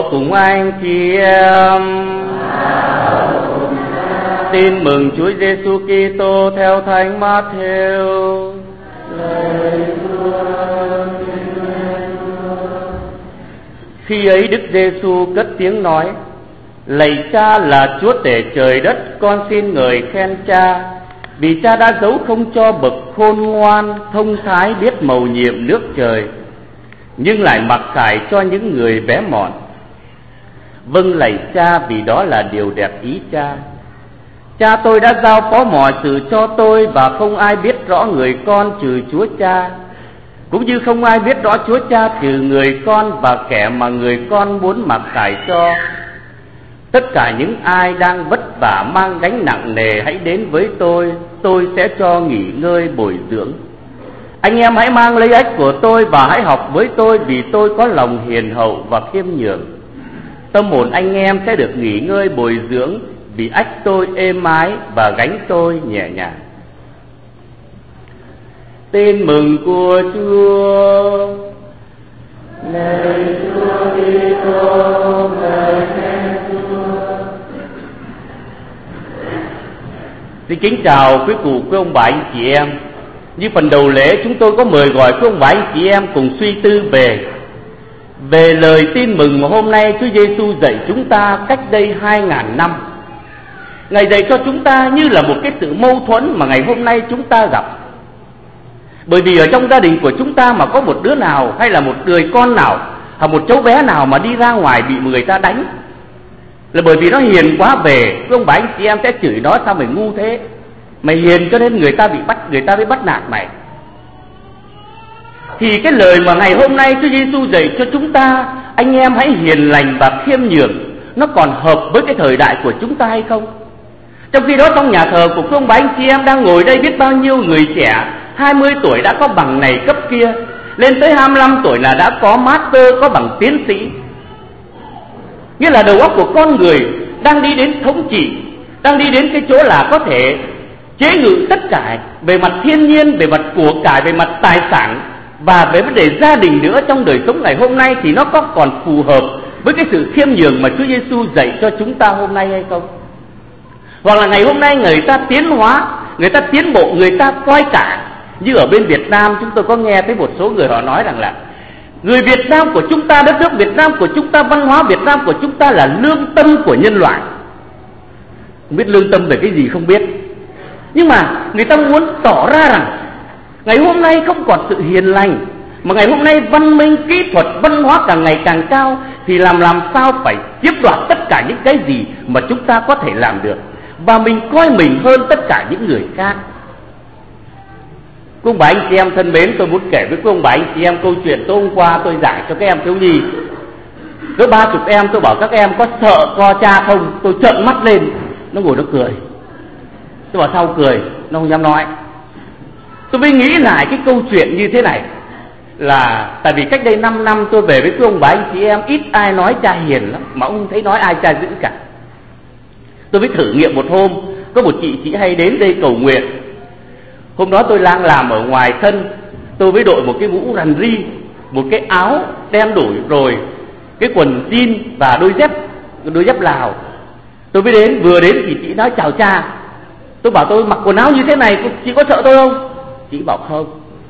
cùng anh chị em. Tin mừng Chúa Giêsu Kitô theo Thánh Matthew. Khi ấy Đức Giêsu cất tiếng nói: Lạy Cha là Chúa tể trời đất, con xin ngợi khen Cha, vì Cha đã dấu không cho bậc khôn ngoan, thông thái biết mầu nhiệm nước trời, nhưng lại mặc khải cho những người bé mọn. Vâng lạy Cha, vì đó là điều đẹp ý Cha. Cha tôi đã giao phó mọi sự cho tôi, và không ai biết rõ người con trừ Chúa Cha, cũng như không ai biết rõ Chúa Cha trừ người con và kẻ mà người con muốn mặc khải cho. Tất cả những ai đang vất vả mang gánh nặng nề hãy đến với tôi sẽ cho nghỉ ngơi bồi dưỡng. Anh em hãy mang lấy ách của tôi và hãy học với tôi, vì tôi có lòng hiền hậu và khiêm nhường. Tâm hồn anh em sẽ được nghỉ ngơi bồi dưỡng, vì ách tôi êm ái và gánh tôi nhẹ nhàng. Tin mừng của Chúa. Lạy Chúa Kitô, ngợi khen Chúa. Xin kính chào quý cụ, quý ông bà, anh chị em. Như phần đầu lễ, chúng tôi có mời gọi quý ông bà, anh chị em cùng suy tư về lời tin mừng mà hôm nay Chúa Giêsu dạy chúng ta cách đây 2000 năm. Ngài dạy cho chúng ta như là một cái sự mâu thuẫn mà ngày hôm nay chúng ta gặp. Bởi vì ở trong gia đình của chúng ta mà có một đứa nào, hay là một người con nào, hoặc một cháu bé nào mà đi ra ngoài bị người ta đánh, là bởi vì nó hiền quá về, quý ông bà anh chị em sẽ chửi nó: sao mày ngu thế, mày hiền cho nên người ta mới bắt nạt mày. Thì cái lời mà ngày hôm nay Chúa Giêsu dạy cho chúng ta, anh em hãy hiền lành và khiêm nhường, nó còn hợp với cái thời đại của chúng ta hay không? Trong khi đó trong nhà thờ của quý ông bà anh chị em đang ngồi đây, biết bao nhiêu người trẻ 20 tuổi đã có bằng này cấp kia, lên tới 25 tuổi là đã có master, có bằng tiến sĩ. Nghĩa là đầu óc của con người đang đi đến thống trị, đang đi đến cái chỗ là có thể chế ngự tất cả về mặt thiên nhiên, về mặt của cải, về mặt tài sản và về vấn đề gia đình nữa. Trong đời sống ngày hôm nay thì nó có còn phù hợp với cái sự khiêm nhường mà Chúa Giêsu dạy cho chúng ta hôm nay hay không? Hoặc là ngày hôm nay người ta tiến hóa, người ta tiến bộ, người ta coi cả, như ở bên Việt Nam chúng tôi có nghe thấy một số người họ nói rằng là người Việt Nam của chúng ta, đất nước Việt Nam của chúng ta, văn hóa Việt Nam của chúng ta là lương tâm của nhân loại. Không biết lương tâm về cái gì không biết, nhưng mà người ta muốn tỏ ra rằng ngày hôm nay không còn sự hiền lành, mà ngày hôm nay văn minh, kỹ thuật, văn hóa càng ngày càng cao, thì làm sao phải chiếm đoạt tất cả những cái gì mà chúng ta có thể làm được, và mình coi mình hơn tất cả những người khác. Quý ông bà anh chị em thân mến, tôi muốn kể với quý ông bà anh chị em câu chuyện tối hôm qua tôi giảng cho các em thiếu nhi. Có 30 em, tôi bảo các em có sợ co cha không? Tôi trợn mắt lên, nó ngồi nó cười. Tôi bảo sao cười? Nó không dám nói. Tôi mới nghĩ lại cái câu chuyện như thế này, là tại vì cách đây 5 năm tôi về với quý ông bà anh chị em, ít ai nói cha hiền lắm, mà không thấy nói ai cha dữ cả. Tôi mới thử nghiệm một hôm, có một chị hay đến đây cầu nguyện. Hôm đó tôi đang làm ở ngoài sân, tôi mới đội một cái mũ rằn ri, một cái áo đen đủi, rồi cái quần jean và đôi dép Lào. Tôi mới đến, vừa đến thì chị nói chào cha. Tôi bảo tôi mặc quần áo như thế này, chị có sợ tôi không? Chị bảo không.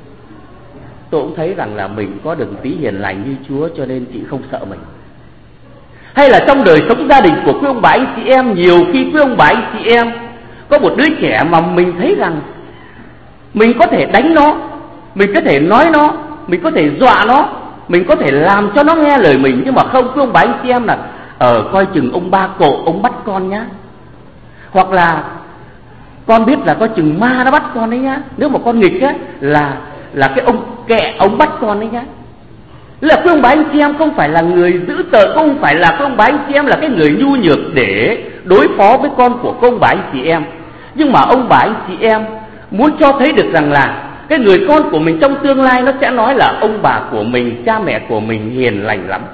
Tôi cũng thấy rằng là mình có được tí hiền lành như Chúa, cho nên chị không sợ mình. Hay là trong đời sống gia đình của quý ông bà anh chị em, nhiều khi quý ông bà anh chị em có một đứa trẻ mà mình thấy rằng mình có thể đánh nó, mình có thể nói nó, mình có thể dọa nó, mình có thể làm cho nó nghe lời mình, nhưng mà không, quý ông bà anh chị em là coi chừng ông ba cộ, ông bắt con nhá. Hoặc là con biết là có chừng ma nó bắt con đấy nhá. Nếu mà con nghịch á là cái ông kẹ, ông bắt con đấy nhá. Là quý ông bà anh chị em không phải là người dữ tợn, không phải là quý ông bà anh chị em là cái người nhu nhược để đối phó với con của quý ông bà anh chị em. Nhưng mà ông bà anh chị em muốn cho thấy được rằng là cái người con của mình trong tương lai nó sẽ nói là ông bà của mình, cha mẹ của mình hiền lành lắm.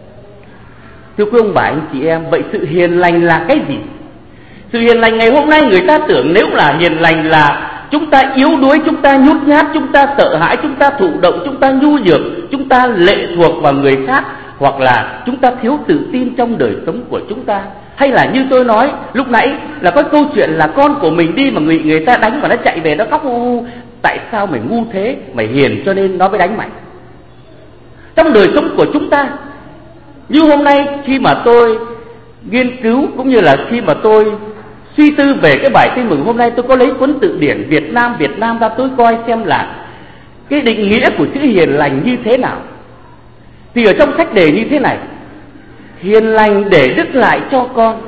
Thưa quý ông bà anh chị em, vậy sự hiền lành là cái gì? Sự hiền lành ngày hôm nay người ta tưởng nếu là hiền lành là chúng ta yếu đuối, chúng ta nhút nhát, chúng ta sợ hãi, chúng ta thụ động, chúng ta nhu nhược, chúng ta lệ thuộc vào người khác, hoặc là chúng ta thiếu tự tin trong đời sống của chúng ta, hay là như tôi nói lúc nãy là có câu chuyện là con của mình đi mà người ta đánh mà nó chạy về nó khóc hu hu. Tại sao mày ngu thế, mày hiền cho nên nó mới đánh mày. Trong đời sống của chúng ta, như hôm nay khi mà tôi nghiên cứu cũng như là khi mà tôi suy tư về cái bài tin mừng hôm nay, tôi có lấy cuốn từ điển Việt Nam ra tôi coi xem là cái định nghĩa của chữ hiền lành như thế nào. Thì ở trong sách đề như thế này: hiền lành để đức lại cho con.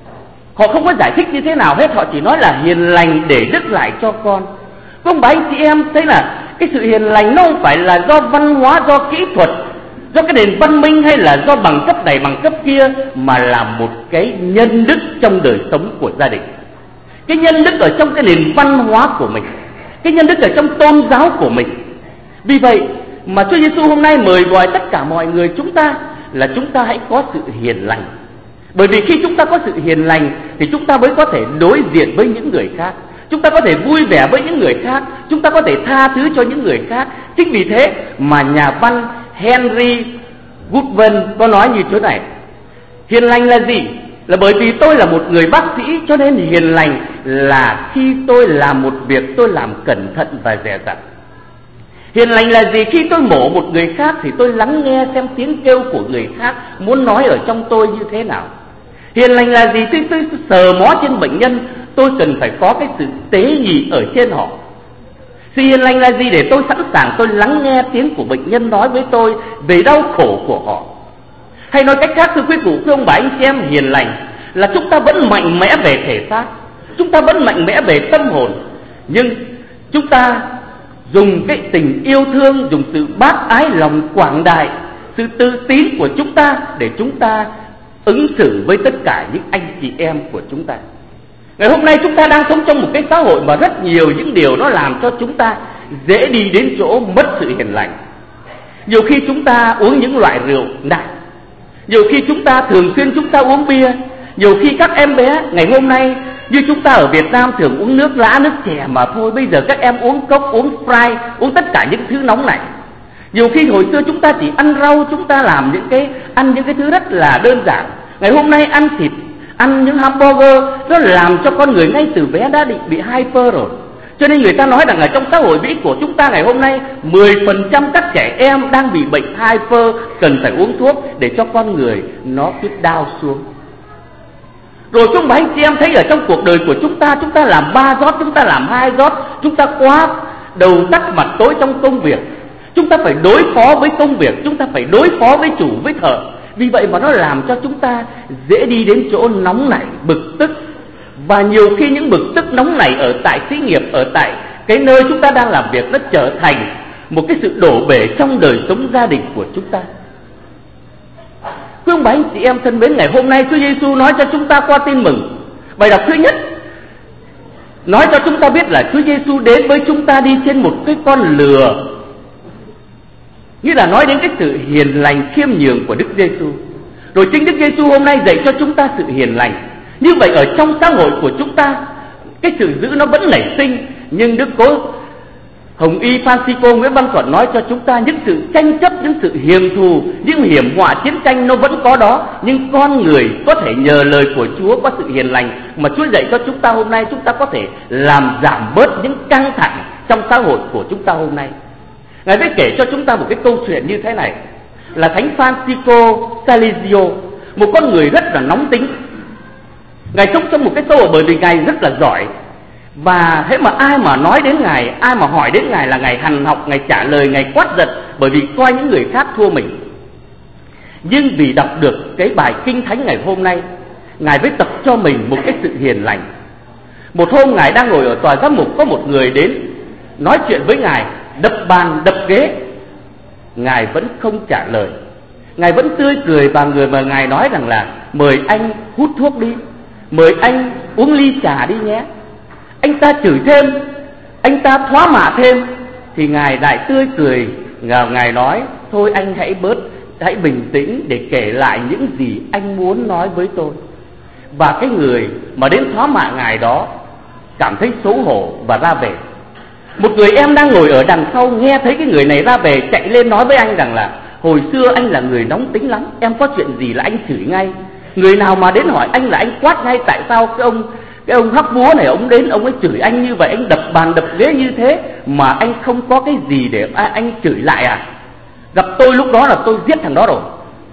Họ không có giải thích như thế nào hết, họ chỉ nói là hiền lành để đức lại cho con. Không phải anh chị em thấy là cái sự hiền lành nó không phải là do văn hóa, do kỹ thuật, do cái nền văn minh hay là do bằng cấp này bằng cấp kia, mà là một cái nhân đức trong đời sống của gia đình. Cái nhân đức ở trong cái nền văn hóa của mình, cái nhân đức ở trong tôn giáo của mình. Vì vậy mà Chúa Giêsu hôm nay mời gọi tất cả mọi người chúng ta là chúng ta hãy có sự hiền lành. Bởi vì khi chúng ta có sự hiền lành thì chúng ta mới có thể đối diện với những người khác, chúng ta có thể vui vẻ với những người khác, chúng ta có thể tha thứ cho những người khác. Chính vì thế mà nhà văn Henry Goodwin có nói như thế này: hiền lành là gì? Là bởi vì tôi là một người bác sĩ, cho nên hiền lành là khi tôi làm một việc tôi làm cẩn thận và dè dặt. Hiền lành là gì? Khi tôi mổ một người khác thì tôi lắng nghe xem tiếng kêu của người khác muốn nói ở trong tôi như thế nào. Hiền lành là gì? Khi tôi sờ mó trên bệnh nhân, tôi cần phải có cái sự tế nhị ở trên họ. Sự hiền lành là gì? Để tôi sẵn sàng tôi lắng nghe tiếng của bệnh nhân nói với tôi về đau khổ của họ. Hay nói cách khác, thưa quý cụ, quý ông bà anh chị em, hiền lành là chúng ta vẫn mạnh mẽ về thể xác, chúng ta vẫn mạnh mẽ về tâm hồn, nhưng chúng ta dùng cái tình yêu thương, dùng sự bác ái, lòng quảng đại, sự tự tín của chúng ta để chúng ta ứng xử với tất cả những anh chị em của chúng ta. Ngày hôm nay chúng ta đang sống trong một cái xã hội mà rất nhiều những điều nó làm cho chúng ta dễ đi đến chỗ mất sự hiền lành. Nhiều khi chúng ta uống những loại rượu nặng, nhiều khi chúng ta thường xuyên chúng ta uống bia, nhiều khi các em bé ngày hôm nay như chúng ta ở Việt Nam thường uống nước lã, nước chè mà thôi, bây giờ các em uống Coke, uống Sprite, uống tất cả những thứ nóng này. Nhiều khi hồi xưa chúng ta chỉ ăn rau, chúng ta làm ăn những cái thứ rất là đơn giản. Ngày hôm nay ăn thịt, ăn những hamburger, nó làm cho con người ngay từ bé đã bị hyper rồi. Cho nên người ta nói rằng ở trong xã hội Mỹ của chúng ta ngày hôm nay 10% các trẻ em đang bị bệnh hyper, cần phải uống thuốc để cho con người nó cứ down xuống. Rồi chúng bà anh chị em thấy ở trong cuộc đời của chúng ta làm 3 job, chúng ta làm 2 job, chúng ta quá đầu tắt mặt tối trong công việc. Chúng ta phải đối phó với công việc, chúng ta phải đối phó với chủ, với thợ. Vì vậy mà nó làm cho chúng ta dễ đi đến chỗ nóng nảy, bực tức. Và nhiều khi những bực tức nóng nảy ở tại xí nghiệp, ở tại cái nơi chúng ta đang làm việc, nó trở thành một cái sự đổ bể trong đời sống gia đình của chúng ta. Quý ông bà anh chị em thân mến, ngày hôm nay Chúa Giêsu nói cho chúng ta qua tin mừng. Bài đọc thứ nhất nói cho chúng ta biết là Chúa Giêsu đến với chúng ta đi trên một cái con lừa, nghĩa là nói đến cái sự hiền lành khiêm nhường của Đức Giêsu. Rồi chính Đức Giêsu hôm nay dạy cho chúng ta sự hiền lành. Như vậy ở trong xã hội của chúng ta, cái sự dữ nó vẫn nảy sinh, nhưng Đức Cố Hồng Y Francisco Nguyễn Văn Thuận nói cho chúng ta những sự tranh chấp, những sự hiềm thù, những hiểm họa chiến tranh nó vẫn có đó, nhưng con người có thể nhờ lời của Chúa có sự hiền lành mà Chúa dạy cho chúng ta hôm nay, chúng ta có thể làm giảm bớt những căng thẳng trong xã hội của chúng ta hôm nay. Ngài mới kể cho chúng ta một cái câu chuyện như thế này, là Thánh Francisco Salesio, một con người rất là nóng tính. Ngài sống trong một cái xã hội bởi vì Ngài rất là giỏi, và thế mà ai mà nói đến Ngài, ai mà hỏi đến Ngài là Ngài hằn học, Ngài trả lời, Ngài quát giận, bởi vì coi những người khác thua mình. Nhưng vì đọc được cái bài Kinh Thánh ngày hôm nay, Ngài mới tập cho mình một cái sự hiền lành. Một hôm Ngài đang ngồi ở tòa giám mục, có một người đến nói chuyện với Ngài, đập bàn đập ghế. Ngài vẫn không trả lời, Ngài vẫn tươi cười, và người mà Ngài nói rằng là mời anh hút thuốc đi, mời anh uống ly trà đi nhé. Anh ta chửi thêm, anh ta thoá mạ thêm, thì Ngài lại tươi cười, Ngài nói thôi anh hãy bình tĩnh để kể lại những gì anh muốn nói với tôi. Và cái người mà đến thoá mạ Ngài đó cảm thấy xấu hổ và ra về. Một người em đang ngồi ở đằng sau nghe thấy cái người này ra về, chạy lên nói với anh rằng là hồi xưa anh là người nóng tính lắm, em có chuyện gì là anh chửi ngay. Người nào mà đến hỏi anh là anh quát ngay. Tại sao cái ông hắc búa này ông đến ông ấy chửi anh như vậy, anh đập bàn đập ghế như thế mà anh không có cái gì để anh chửi lại à? Gặp tôi lúc đó là tôi giết thằng đó rồi.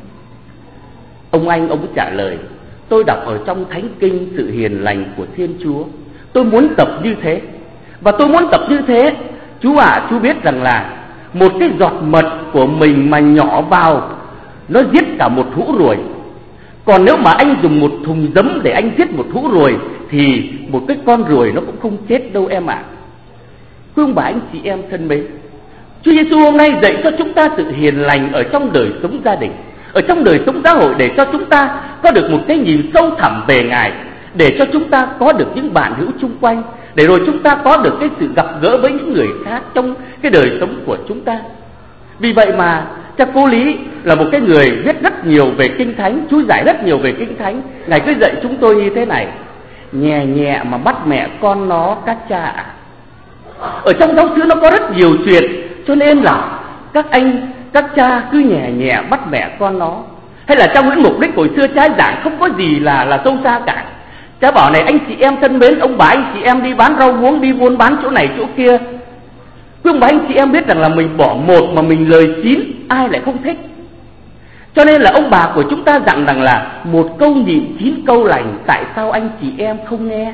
Ông ấy trả lời: tôi đọc ở trong Thánh Kinh sự hiền lành của Thiên Chúa, tôi muốn tập như thế. Và tôi muốn tập như thế, chú ạ, chú biết rằng là một cái giọt mật của mình mà nhỏ vào, nó giết cả một hũ ruồi. Còn nếu mà anh dùng một thùng giấm để anh giết một hũ ruồi thì một cái con ruồi nó cũng không chết đâu em ạ. Quý ông bà anh chị em thân mến, Chúa Giêsu hôm nay dạy cho chúng ta sự hiền lành ở trong đời sống gia đình, ở trong đời sống xã hội, để cho chúng ta có được một cái nhìn sâu thẳm về Ngài, để cho chúng ta có được những bạn hữu chung quanh, để rồi chúng ta có được cái sự gặp gỡ với những người khác trong cái đời sống của chúng ta. Vì vậy mà cha Cô Lý là một cái người viết rất nhiều về Kinh Thánh, chú giải rất nhiều về Kinh Thánh. Ngài cứ dạy chúng tôi như thế này: nhẹ nhẹ mà bắt mẹ con nó các cha ạ. Ở trong giáo xứ nó có rất nhiều chuyện, cho nên là các cha cứ nhẹ nhẹ bắt mẹ con nó. Hay là trong những mục đích hồi xưa cha giảng không có gì là sâu xa cả. Cha bảo này: anh chị em thân mến, ông bà anh chị em đi bán rau muống, đi buôn bán chỗ này chỗ kia, quý ông bà anh chị em biết rằng là mình bỏ một mà mình lời 9, ai lại không thích. Cho nên là ông bà của chúng ta dặn rằng là một câu nhịn 9 câu lành, tại sao anh chị em không nghe?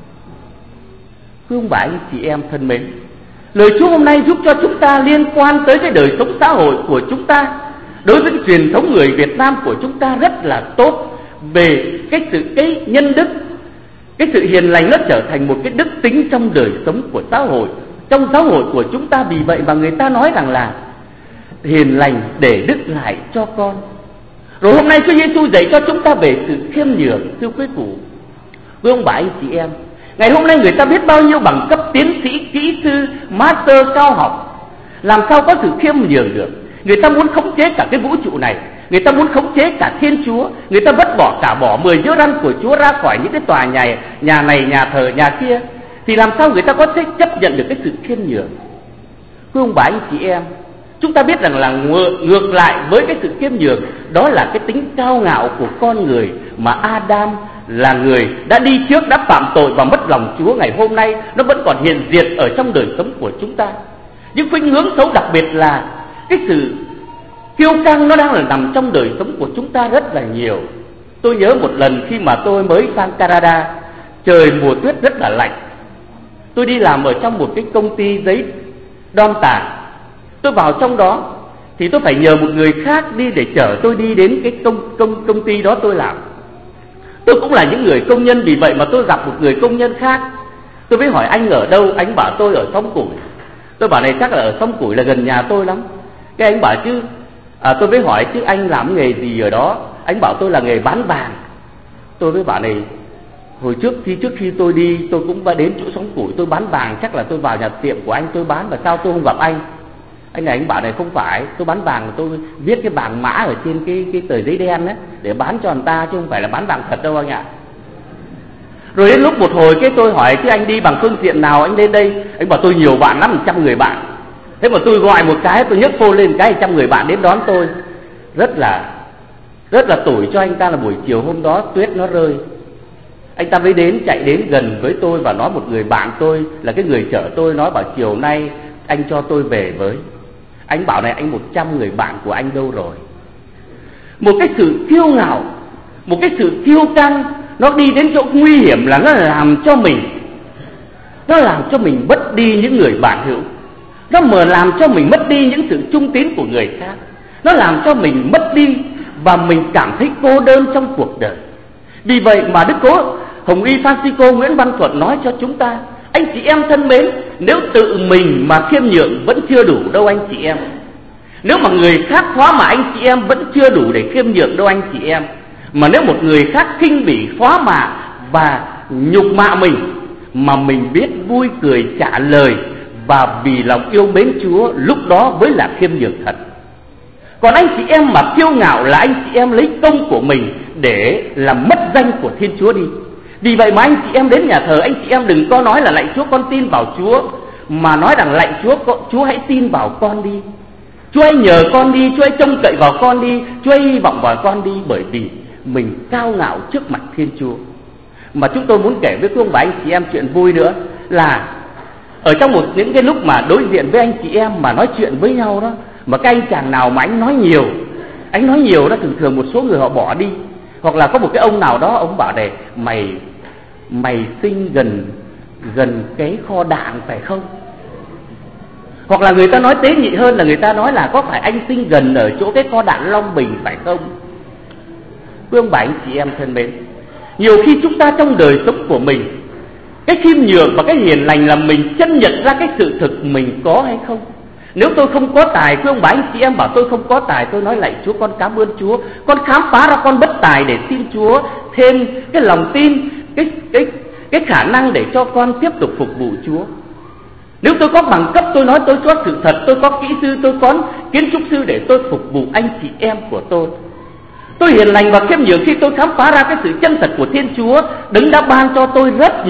Quý ông bà anh chị em thân mến, lời Chúa hôm nay giúp cho chúng ta liên quan tới cái đời sống xã hội của chúng ta. Đối với cái truyền thống người Việt Nam của chúng ta rất là tốt về cái nhân đức, cái sự hiền lành nó trở thành một cái đức tính trong đời sống của xã hội, trong xã hội của chúng ta. Vì vậy mà người ta nói rằng là hiền lành để đức lại cho con. Rồi hôm nay Chúa Giêsu dạy cho chúng ta về sự khiêm nhường. Thưa quý phụ, quý ông bà anh chị em, ngày hôm nay người ta biết bao nhiêu bằng cấp tiến sĩ, kỹ sư, master cao học, làm sao có sự khiêm nhường được? Người ta muốn khống chế cả cái vũ trụ này, người ta muốn khống chế cả Thiên Chúa, người ta vứt bỏ 10 chiếc răn của Chúa ra khỏi những cái tòa nhà này, nhà thờ, nhà kia, thì làm sao người ta có thể chấp nhận được cái sự khiêm nhường? Quý ông bà anh chị em, chúng ta biết rằng là ngược lại với cái sự khiêm nhường, đó là cái tính cao ngạo của con người mà Adam là người đã đi trước, đã phạm tội và mất lòng Chúa, ngày hôm nay nó vẫn còn hiện diện ở trong đời sống của chúng ta. Những khuynh hướng xấu, đặc biệt là cái sự kiêu căng, nó đang là nằm trong đời sống của chúng ta rất là nhiều. Tôi nhớ một lần khi mà tôi mới sang Canada, trời mùa tuyết rất là lạnh. Tôi đi làm ở trong một cái công ty giấy đom tàn. Tôi vào trong đó thì tôi phải nhờ một người khác đi để chở tôi đi đến cái công ty đó tôi làm. Tôi cũng là những người công nhân, vì vậy mà tôi gặp một người công nhân khác. Tôi mới hỏi: anh ở đâu? Anh bảo tôi ở Xóm Củi. Tôi bảo này, chắc là ở Xóm Củi là gần nhà tôi lắm. Cái anh bảo chứ tôi mới hỏi chứ anh làm nghề gì ở đó? Anh bảo tôi là nghề bán vàng. Tôi mới bảo này, hồi trước khi tôi đi, tôi cũng đến chỗ Xóm Củi tôi bán vàng, chắc là tôi vào nhà tiệm của anh tôi bán, mà sao tôi không gặp anh? Anh này anh bảo này, không phải, tôi bán vàng, tôi viết cái vàng mã ở trên cái tờ giấy đen đấy để bán cho người ta, chứ không phải là bán vàng thật đâu anh ạ. Rồi đến lúc một hồi cái tôi hỏi chứ anh đi bằng phương tiện nào anh đến đây? Anh bảo tôi nhiều bạn lắm, 100 người bạn. Thế mà tôi gọi một cái, tôi nhấc phone lên cái 100 người bạn đến đón tôi. Rất là tủi cho anh ta là buổi chiều hôm đó tuyết nó rơi. Anh ta mới chạy đến gần với tôi và nói một người bạn tôi là cái người chở tôi, nói bảo chiều nay anh cho tôi về với. Anh bảo này, anh 100 người bạn của anh đâu rồi? Một cái sự kiêu ngạo, một cái sự kiêu căng, nó đi đến chỗ nguy hiểm là nó làm cho mình mất đi những người bạn hữu, nó mở làm cho mình mất đi những sự trung tín của người khác, nó làm cho mình mất đi và mình cảm thấy cô đơn trong cuộc đời. Vì vậy mà Đức Cố Hồng Y Francisco Nguyễn Văn Thuận nói cho chúng ta: anh chị em thân mến, nếu tự mình mà khiêm nhượng vẫn chưa đủ đâu anh chị em. Nếu mà người khác phó mà anh chị em vẫn chưa đủ để khiêm nhượng đâu anh chị em. Mà nếu một người khác khinh bỉ, phó mạ và nhục mạ mình mà mình biết vui cười trả lời và vì lòng yêu mến Chúa, lúc đó mới là khiêm nhường thật. Còn anh chị em mà kiêu ngạo là anh chị em lấy công của mình để làm mất danh của Thiên Chúa đi. Vì vậy mà anh chị em đến nhà thờ, anh chị em đừng có nói là lạy Chúa con tin vào Chúa, mà nói rằng lạy Chúa hãy tin vào con đi. Chúa hãy nhờ con đi, Chúa hãy trông cậy vào con đi, Chúa hãy hy vọng vào con đi, bởi vì mình cao ngạo trước mặt Thiên Chúa. Mà chúng tôi muốn kể với quý ông bà anh chị em chuyện vui nữa là ở trong những cái lúc mà đối diện với anh chị em mà nói chuyện với nhau đó, mà cái anh chàng nào mà anh nói nhiều đó, thường một số người họ bỏ đi. Hoặc là có một cái ông nào đó, ông bảo này, mày sinh gần cái kho đạn phải không? Hoặc là người ta nói tế nhị hơn là người ta nói là có phải anh sinh gần ở chỗ cái kho đạn Long Bình phải không? Quý ông bà anh chị em thân mến, nhiều khi chúng ta trong đời sống của mình, cái khiêm nhường và cái hiền lành là mình chân nhận ra cái sự thực mình có hay không. Nếu tôi không có tài, quý ông bà anh chị em bảo tôi không có tài, tôi nói lạy Chúa, con cảm ơn Chúa, con khám phá ra con bất tài để xin Chúa thêm cái lòng tin, cái khả năng để cho con tiếp tục phục vụ Chúa. Nếu tôi có bằng cấp, tôi nói tôi có sự thật, tôi có kỹ sư, tôi có kiến trúc sư để tôi phục vụ anh chị em của tôi. Tôi hiền lành và khiêm nhường khi tôi khám phá ra cái sự chân thật của Thiên Chúa, Đấng đã ban cho tôi rất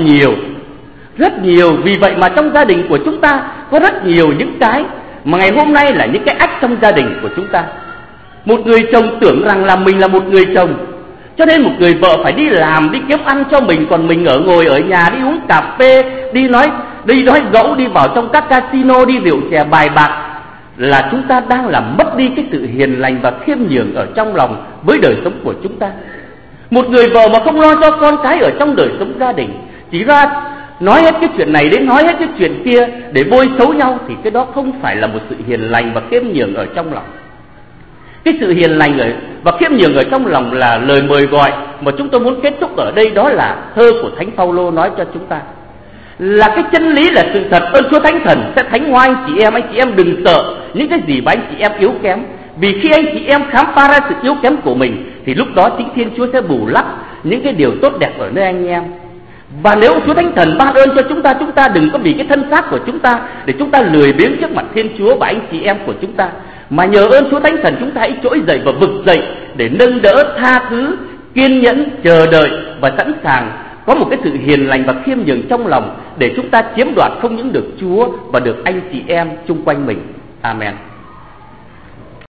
nhiều. Vì vậy mà trong gia đình của chúng ta có rất nhiều những cái mà ngày hôm nay là những cái ách trong gia đình của chúng ta. Một người chồng tưởng rằng là mình là một người chồng, cho nên một người vợ phải đi làm, đi kiếm ăn cho mình, còn mình ngồi ở nhà đi uống cà phê, đi nói gẫu, đi vào trong các casino, đi rượu chè bài bạc, là chúng ta đang làm mất đi cái sự hiền lành và khiêm nhường ở trong lòng với đời sống của chúng ta. Một người vợ mà không lo cho con cái ở trong đời sống gia đình, chỉ ra nói hết cái chuyện này đến nói hết cái chuyện kia để bôi xấu nhau, thì cái đó không phải là một sự hiền lành và khiêm nhường ở trong lòng. Cái sự hiền lành và khiêm nhường ở trong lòng là lời mời gọi mà chúng tôi muốn kết thúc ở đây. Đó là thơ của Thánh Phaolô nói cho chúng ta là cái chân lý là sự thật. Ơn Chúa Thánh Thần sẽ thánh hóa anh chị em đừng sợ những cái gì mà anh chị em yếu kém, vì khi anh chị em khám phá ra sự yếu kém của mình thì lúc đó chính Thiên Chúa sẽ bù lấp những cái điều tốt đẹp ở nơi anh em. Và nếu Chúa Thánh Thần ban ơn cho chúng ta đừng có vì cái thân xác của chúng ta để chúng ta lười biếng trước mặt Thiên Chúa và anh chị em của chúng ta, mà nhờ ơn Chúa Thánh Thần chúng ta hãy trỗi dậy và vực dậy để nâng đỡ, tha thứ, kiên nhẫn, chờ đợi và sẵn sàng có một cái sự hiền lành và khiêm nhường trong lòng để chúng ta chiếm đoạt không những được Chúa và được anh chị em chung quanh mình. Amen.